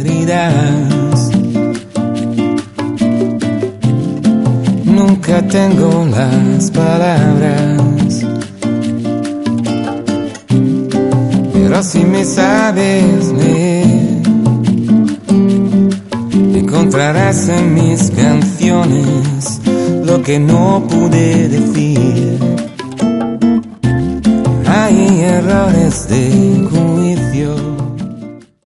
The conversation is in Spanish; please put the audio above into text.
heridas. Nunca tengo las palabras, pero si me sabes leer, encontrarás en mis canciones lo que no pude decir. Hay errores de juicio